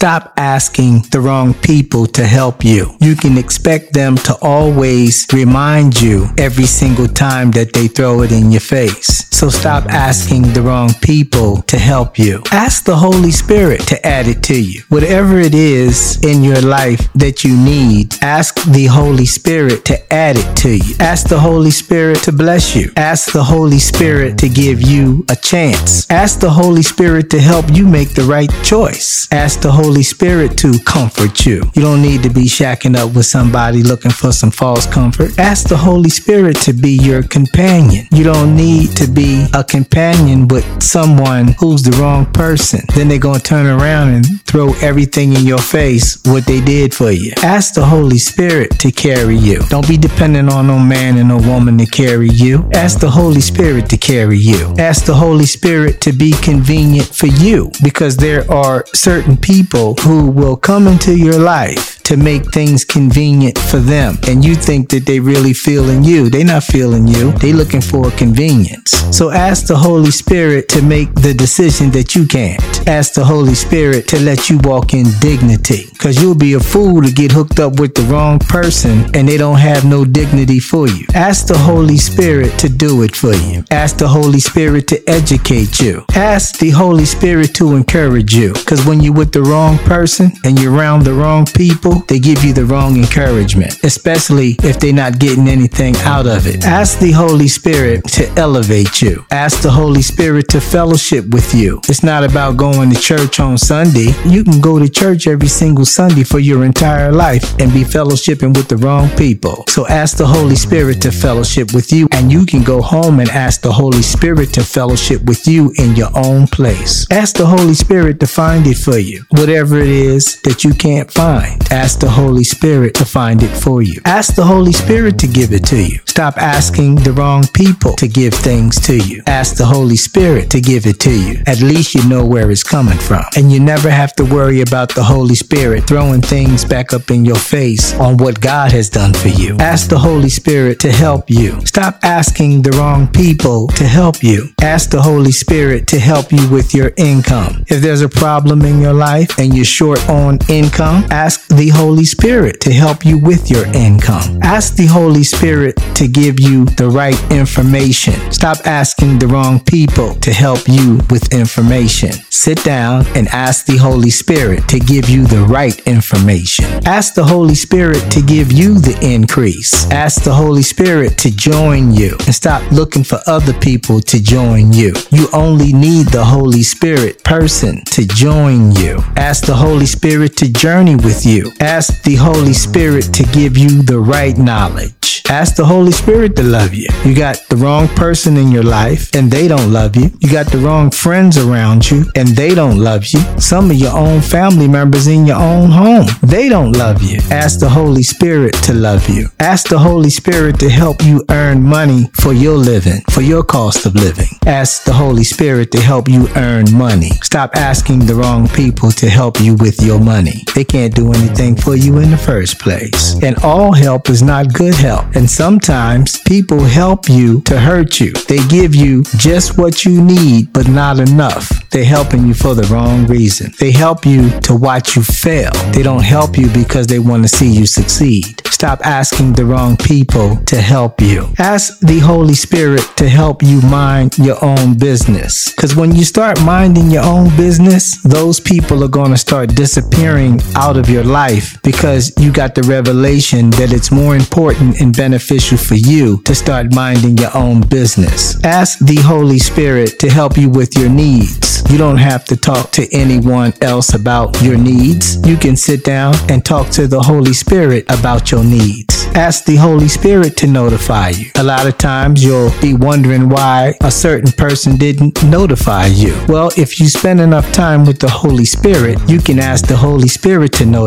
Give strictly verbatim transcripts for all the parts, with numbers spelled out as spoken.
Stop asking the wrong people to help you. You can expect them to always remind you every single time that they throw it in your face. So stop asking the wrong people to help you. Ask the Holy Spirit to add it to you. Whatever it is in your life that you need, ask the Holy Spirit to add it to you. Ask the Holy Spirit to bless you. Ask the Holy Spirit to give you a chance. Ask the Holy Spirit to help you make the right choice. Ask the Holy Spirit to comfort you. You don't need to be shacking up with somebody looking for some false comfort. Ask the Holy Spirit to be your companion. You don't need to be a companion with someone who's the wrong person. Then they're going to turn around and throw everything in your face what they did for you. Ask the Holy Spirit to carry you. Don't be dependent on no man and no woman to carry you. Ask the Holy Spirit to carry you. Ask the Holy Spirit to be convenient for you, because there are certain people who will come into your life to make things convenient for them, and you think that they really feeling you. They not feeling you. They looking for convenience. So ask the Holy Spirit to make the decision that you can't. Ask the Holy Spirit to let you walk in dignity, because you'll be a fool to get hooked up with the wrong person and they don't have no dignity for you. Ask the Holy Spirit to do it for you. Ask the Holy Spirit to educate you. Ask the Holy Spirit to encourage you, because when you're with the wrong person and you're around the wrong people, they give you the wrong encouragement, especially if they're not getting anything out of it. Ask the Holy Spirit to elevate you. Ask the Holy Spirit to fellowship with you. It's not about going to church on Sunday. You can go to church every single Sunday for your entire life and be fellowshipping with the wrong people. So ask the Holy Spirit to fellowship with you, and you can go home and ask the Holy Spirit to fellowship with you in your own place. Ask the Holy Spirit to find it for you. Whatever it is that you can't find, ask the Holy Spirit to find it for you. Ask the Holy Spirit to give it to you. Stop asking the wrong people to give things to you. Ask the Holy Spirit to give it to you. At least you know where it's coming from. And you never have to worry about the Holy Spirit throwing things back up in your face on what God has done for you. Ask the Holy Spirit to help you. Stop asking the wrong people to help you. Ask the Holy Spirit to help you with your income. If there's a problem in your life and you're short on income, ask the Holy Spirit to help you with your income. Ask the Holy Spirit to give you the right information. Stop asking the wrong people to help you with information. Sit down and ask the Holy Spirit to give you the right information. Ask the Holy Spirit to give you the increase. Ask the Holy Spirit to join you, and stop looking for other people to join you. You only need the Holy Spirit person to join you. Ask the Holy Spirit to journey with you. Ask the Holy Spirit to give you the right knowledge. Ask the Holy Spirit to love you. You got the wrong person in your life and they don't love you. You got the wrong friends around you and they don't love you. Some of your own family members in your own home, they don't love you. Ask the Holy Spirit to love you. Ask the Holy Spirit to help you earn money for your living, for your cost of living. Ask the Holy Spirit to help you earn money. Stop asking the wrong people to help you with your money. They can't do anything for you in the first place. And all help is not good help. And sometimes people help you to hurt you. They give you just what you need, but not enough. They're helping you for the wrong reason. They help you to watch you fail. They don't help you because they want to see you succeed. Stop asking the wrong people to help you. Ask the Holy Spirit to help you mind your own business. Because when you start minding your own business, those people are going to start disappearing out of your life, because you got the revelation that it's more important and beneficial for you to start minding your own business. Ask the Holy Spirit to help you with your needs. You don't have to talk to anyone else about your needs. You can sit down and talk to the Holy Spirit about your needs. Ask the Holy Spirit to notify you. A lot of times you'll be wondering why a certain person didn't notify you. Well, if you spend enough time with the Holy Spirit, you can ask the Holy Spirit to notify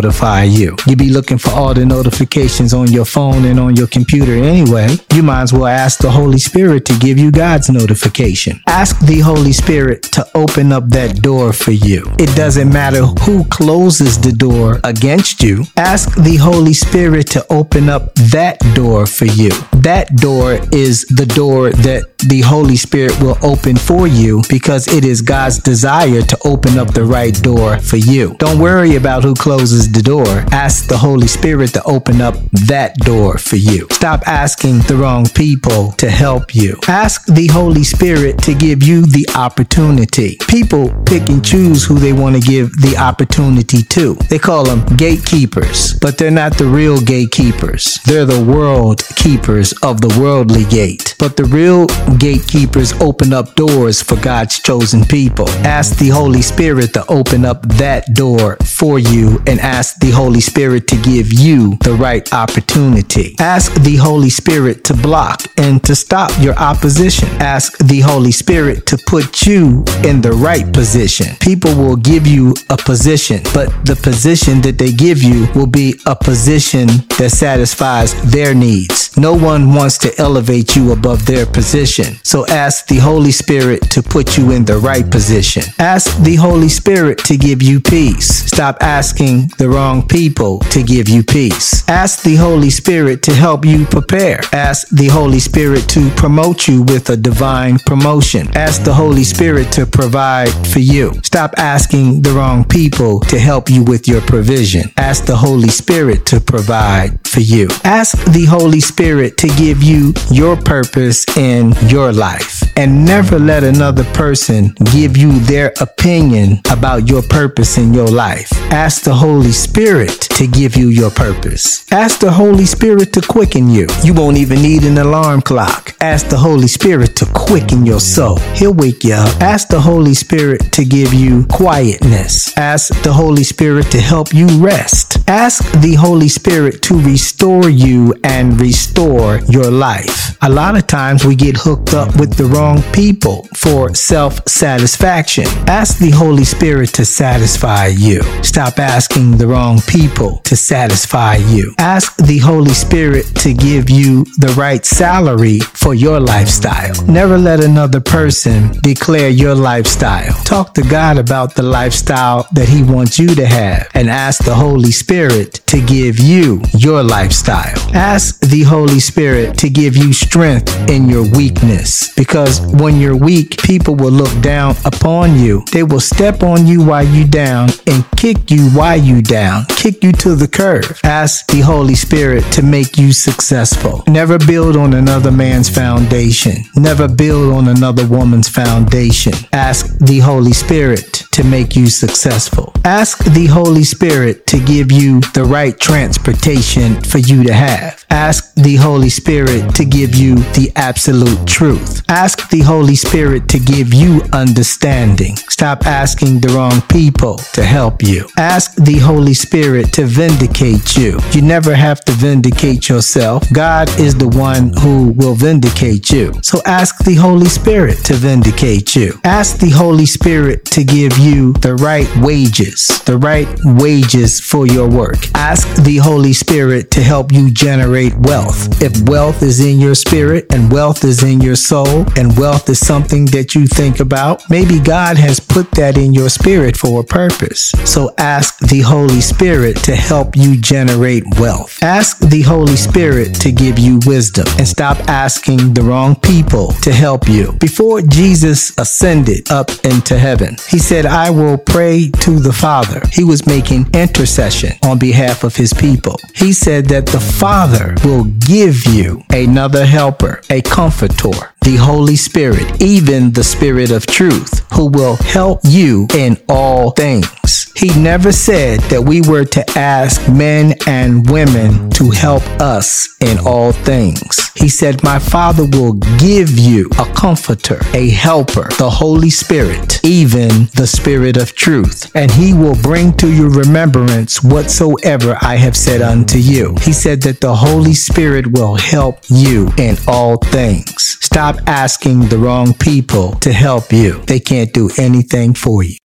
you. You be looking for all the notifications on your phone and on your computer anyway. You might as well ask the Holy Spirit to give you God's notification. Ask the Holy Spirit to open up that door for you. It doesn't matter who closes the door against you. Ask the Holy Spirit to open up that door for you. That door is the door that the Holy Spirit will open for you because it is God's desire to open up the right door for you. Don't worry about who closes the door. Ask the Holy Spirit to open up that door for you. Stop asking the wrong people to help you. Ask the Holy Spirit to give you the opportunity. People pick and choose who they want to give the opportunity to. They call them gatekeepers, but they're not the real gatekeepers. They're the world keepers of the worldly gate. But the real gatekeepers open up doors for God's chosen people. Ask the Holy Spirit to open up that door for you and ask the Holy Spirit to give you the right opportunity. Ask the Holy Spirit to block and to stop your opposition. Ask the Holy Spirit to put you in the right position. People will give you a position, but the position that they give you will be a position that satisfies their needs. No one wants to elevate you above their position. So ask the Holy Spirit to put you in the right position. Ask the Holy Spirit to give you peace. Stop asking the wrong people to give you peace. Ask the Holy Spirit to help you prepare. Ask the Holy Spirit to promote you with a divine promotion. Ask the Holy Spirit to provide for you. Stop asking the wrong people to help you with your provision. Ask the Holy Spirit to provide for you. Ask the Holy Spirit to give you your purpose in your life. And never let another person give you their opinion about your purpose in your life. Ask the Holy Spirit to give you your purpose. Ask the Holy Spirit to quicken you. You won't even need an alarm clock. Ask the Holy Spirit to quicken your soul. He'll wake you up. Ask the Holy Spirit to give you quietness. Ask the Holy Spirit to help you rest. Ask the Holy Spirit to restore you and restore your life. A lot of times we get hooked up with the wrong people for self-satisfaction. Ask the Holy Spirit to satisfy you. Stop asking the wrong people to satisfy you. Ask the Holy Spirit to give you the right salary for your lifestyle. Never let another person declare your lifestyle. Talk to God about the lifestyle that He wants you to have and ask the Holy Spirit to give you your lifestyle. Ask the Holy Spirit to give you strength in your weakness, because when you're weak, people will look down upon you. They will step on you while you down and kick you while you down, kick you to the curve. Ask the Holy Spirit to make you successful. Never build on another man's foundation. Never build on another woman's foundation. Ask the Holy Spirit to make you successful. Ask the Holy Spirit to give you the right transportation for you to have. Ask the Holy Spirit to give you the absolute truth. Ask the Holy Spirit to give you understanding. Stop asking the wrong people to help you. Ask the Holy Spirit to vindicate you. You never have to vindicate yourself. God is the one who will vindicate you. So ask the Holy Spirit to vindicate you. Ask the Holy Spirit to give you the right wages, the right wages for your work. Ask the Holy Spirit to help you generate wealth. If wealth is in your spirit and wealth is in your soul and wealth is something that you think about, maybe God has put that in your spirit for a purpose. So ask the Holy Spirit to help you generate wealth. Ask the Holy Spirit to give you wisdom and stop asking the wrong people to help you. Before Jesus ascended up into heaven, He said, I will pray to the Father. He was making intercession on behalf of His people. He said that the Father will give you another helper, a comforter, the Holy Spirit, even the Spirit of truth, who will help you in all things. He never said that we were to ask men and women to help us in all things. He said, my Father will give you a comforter, a helper, the Holy Spirit, even the Spirit of truth, and He will bring to your remembrance whatsoever I have said unto you. He said that the Holy Spirit will help you in all things. Stop asking the wrong people to help you. They can't do anything for you.